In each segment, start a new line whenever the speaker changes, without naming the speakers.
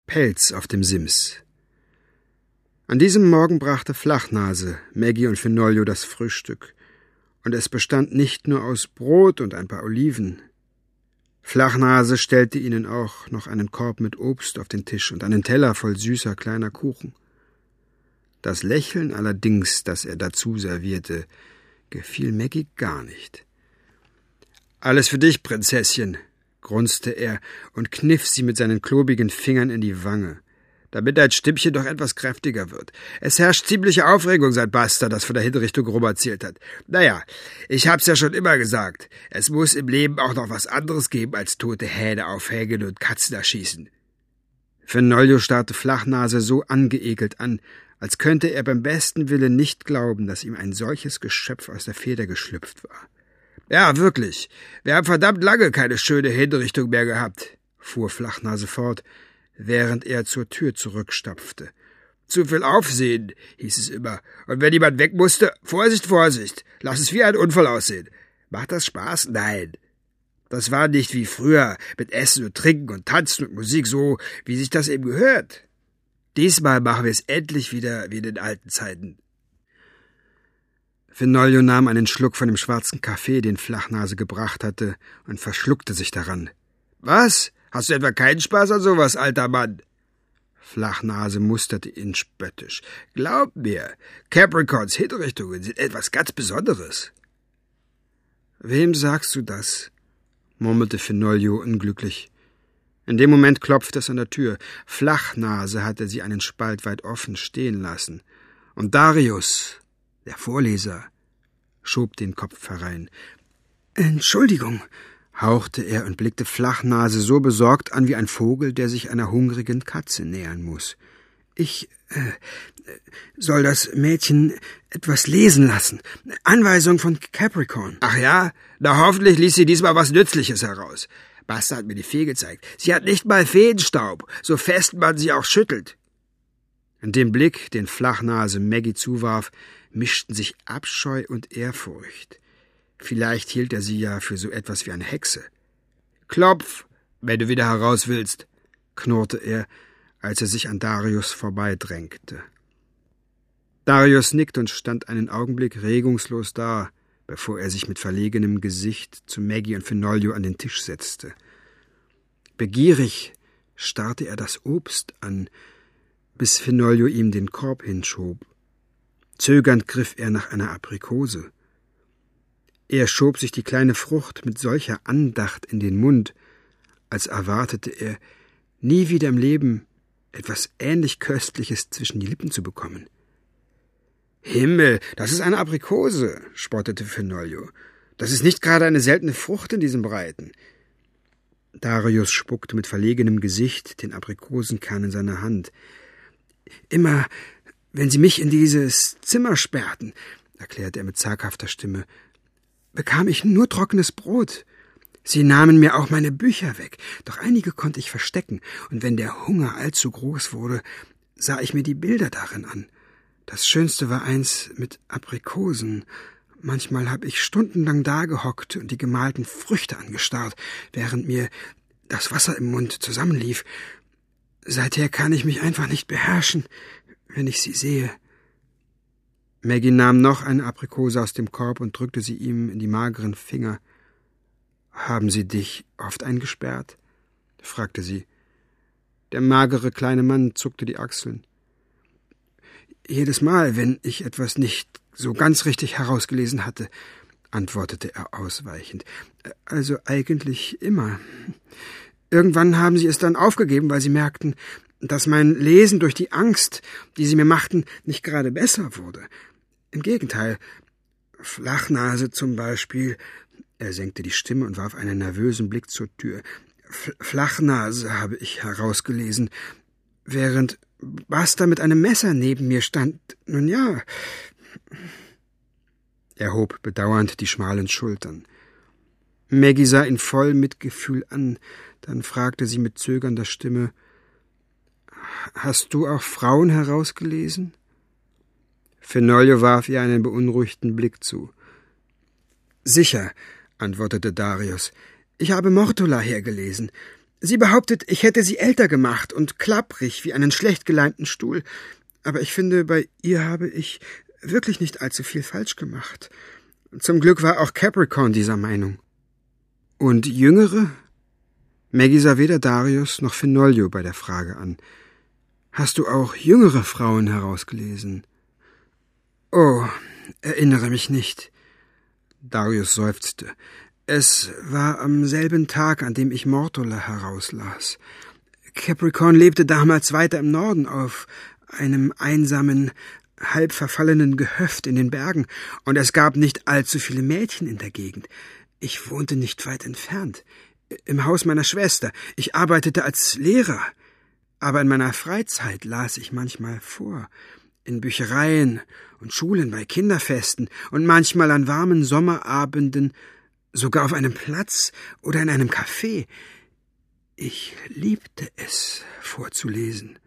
Pelz auf dem Sims. An diesem Morgen brachte Flachnase Maggie und Fenolio das Frühstück, und es bestand nicht nur aus Brot und ein paar Oliven. Flachnase stellte ihnen auch noch einen Korb mit Obst auf den Tisch und einen Teller voll süßer kleiner Kuchen. Das Lächeln allerdings, das er dazu servierte, gefiel Maggie gar nicht. »Alles für dich, Prinzesschen«, grunzte er und kniff sie mit seinen klobigen Fingern in die Wange, damit dein Stimmchen doch etwas kräftiger wird. Es herrscht ziemliche Aufregung, seit Buster das von der Hinrichtung rum erzählt hat. Naja, ich hab's ja schon immer gesagt, es muss im Leben auch noch was anderes geben als tote Hähne aufhängen und Katzen erschießen. Fenolio starrte Flachnase so angeekelt an, als könnte er beim besten Willen nicht glauben, dass ihm ein solches Geschöpf aus der Feder geschlüpft war. »Ja, wirklich. Wir haben verdammt lange keine schöne Hinrichtung mehr gehabt«, fuhr Flachnase fort, während er zur Tür zurückstapfte. »Zu viel Aufsehen«, hieß es immer. »Und wenn jemand weg musste, Vorsicht, Vorsicht, lass es wie ein Unfall aussehen. Macht das Spaß? Nein. Das war nicht wie früher, mit Essen und Trinken und Tanzen und Musik, so wie sich das eben gehört. Diesmal machen wir es endlich wieder wie in den alten Zeiten.« Fenolio nahm einen Schluck von dem schwarzen Kaffee, den Flachnase gebracht hatte, und verschluckte sich daran. »Was? Hast du etwa keinen Spaß an sowas, alter Mann?« Flachnase musterte ihn spöttisch. »Glaub mir, Capricorns Hinrichtungen sind etwas ganz Besonderes.« »Wem sagst du das?« murmelte Fenolio unglücklich. In dem Moment klopfte es an der Tür. Flachnase hatte sie einen Spalt weit offen stehen lassen. Und Darius, der Vorleser, schob den Kopf herein. »Entschuldigung«, hauchte er und blickte Flachnase so besorgt an wie ein Vogel, der sich einer hungrigen Katze nähern muss. »Ich soll das Mädchen etwas lesen lassen. Anweisung von Capricorn.« »Ach ja? Na, hoffentlich liest sie diesmal was Nützliches heraus. Buster hat mir die Fee gezeigt. Sie hat nicht mal Feenstaub, so fest man sie auch schüttelt.« In dem Blick, den Flachnase Maggie zuwarf, mischten sich Abscheu und Ehrfurcht. Vielleicht hielt er sie ja für so etwas wie eine Hexe. »Klopf, wenn du wieder heraus willst«, knurrte er, als er sich an Darius vorbeidrängte. Darius nickte und stand einen Augenblick regungslos da, bevor er sich mit verlegenem Gesicht zu Maggie und Fenolio an den Tisch setzte. Begierig starrte er das Obst an, bis Fenolio ihm den Korb hinschob. Zögernd griff er nach einer Aprikose. Er schob sich die kleine Frucht mit solcher Andacht in den Mund, als erwartete er, nie wieder im Leben etwas ähnlich Köstliches zwischen die Lippen zu bekommen. »Himmel, das ist eine Aprikose«, spottete Fenolio. »Das ist nicht gerade eine seltene Frucht in diesem Breiten.« Darius spuckte mit verlegenem Gesicht den Aprikosenkern in seine Hand. »Immer, wenn Sie mich in dieses Zimmer sperrten«, erklärte er mit zaghafter Stimme, »bekam ich nur trockenes Brot. Sie nahmen mir auch meine Bücher weg, doch einige konnte ich verstecken, und wenn der Hunger allzu groß wurde, sah ich mir die Bilder darin an. Das Schönste war eins mit Aprikosen. Manchmal habe ich stundenlang dagehockt und die gemalten Früchte angestarrt, während mir das Wasser im Mund zusammenlief. Seither kann ich mich einfach nicht beherrschen, wenn ich sie sehe.« Maggie nahm noch eine Aprikose aus dem Korb und drückte sie ihm in die mageren Finger. »Haben Sie dich oft eingesperrt?« fragte sie. Der magere kleine Mann zuckte die Achseln. »Jedes Mal, wenn ich etwas nicht so ganz richtig herausgelesen hatte«, antwortete er ausweichend. »Also eigentlich immer. Irgendwann haben sie es dann aufgegeben, weil sie merkten, dass mein Lesen durch die Angst, die sie mir machten, nicht gerade besser wurde. Im Gegenteil. Flachnase zum Beispiel«, er senkte die Stimme und warf einen nervösen Blick zur Tür. »Flachnase habe ich herausgelesen, während Buster mit einem Messer neben mir stand. Nun ja.« Er hob bedauernd die schmalen Schultern. Maggie sah ihn voll Mitgefühl an, dann fragte sie mit zögernder Stimme, »Hast du auch Frauen herausgelesen?« Fenolio warf ihr einen beunruhigten Blick zu. »Sicher«, antwortete Darius, »ich habe Mortula hergelesen. Sie behauptet, ich hätte sie älter gemacht und klapprig wie einen schlecht geleimten Stuhl. Aber ich finde, bei ihr habe ich wirklich nicht allzu viel falsch gemacht. Zum Glück war auch Capricorn dieser Meinung. Und Jüngere? Maggie sah weder Darius noch Fenolio bei der Frage an. Hast du auch jüngere Frauen herausgelesen? Oh, erinnere mich nicht. Darius seufzte. Es war am selben Tag, an dem ich Mortola herauslas. Capricorn lebte damals weiter im Norden auf einem einsamen, halb verfallenen Gehöft in den Bergen, und es gab nicht allzu viele Mädchen in der Gegend. Ich wohnte nicht weit entfernt, im Haus meiner Schwester. Ich arbeitete als Lehrer, aber in meiner Freizeit las ich manchmal vor, in Büchereien und Schulen, bei Kinderfesten und manchmal an warmen Sommerabenden, sogar auf einem Platz oder in einem Café. Ich liebte es, vorzulesen.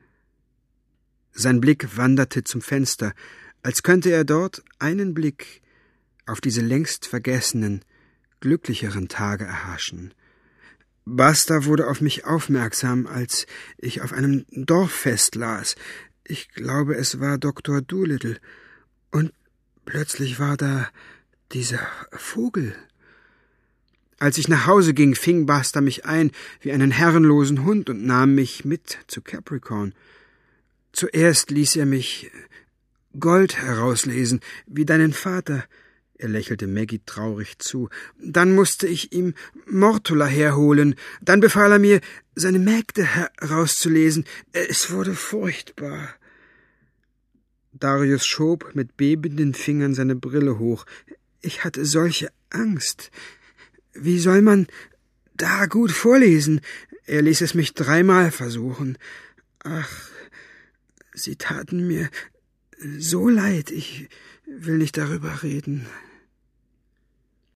Sein Blick wanderte zum Fenster, als könnte er dort einen Blick auf diese längst vergessenen, glücklicheren Tage erhaschen. Basta wurde auf mich aufmerksam, als ich auf einem Dorffest las. Ich glaube, es war Dr. Doolittle. Und plötzlich war da dieser Vogel. Als ich nach Hause ging, fing Basta mich ein wie einen herrenlosen Hund und nahm mich mit zu Capricorn. Zuerst ließ er mich Gold herauslesen, wie deinen Vater. Er lächelte Maggie traurig zu. Dann musste ich ihm Mortola herholen. Dann befahl er mir, seine Mägde herauszulesen. Es wurde furchtbar. Darius schob mit bebenden Fingern seine Brille hoch. Ich hatte solche Angst. Wie soll man da gut vorlesen? Er ließ es mich 3-mal versuchen. Ach, sie taten mir so leid. Ich will nicht darüber reden.